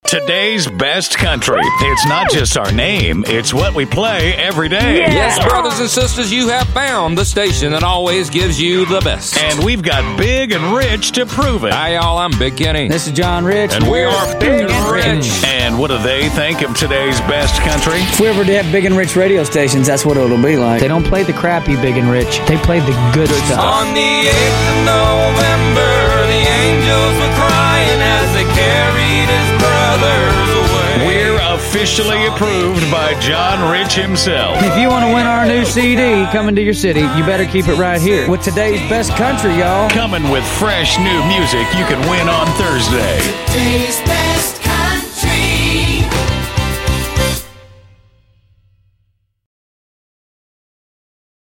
Today's best country. It's not just our name, it's what we play every day. Yeah. Yes, brothers and sisters, you have found the station that always gives you the best. And we've got Big and Rich to prove it. Hi, y'all. I'm Big Kenny. This is John Rich. And we are Big and Rich. And what do they think of today's best country? If we ever have Big and Rich radio stations, that's what it'll be like. They don't play the crappy Big and Rich. They play the good stuff. On the 8th of November, the angels were crying as they carried his brothers away. We're officially approved by John Rich himself. If you want to win our new CD coming to your city, you better keep it right here with today's best country, y'all. Coming with fresh new music you can win on Thursday. Today's best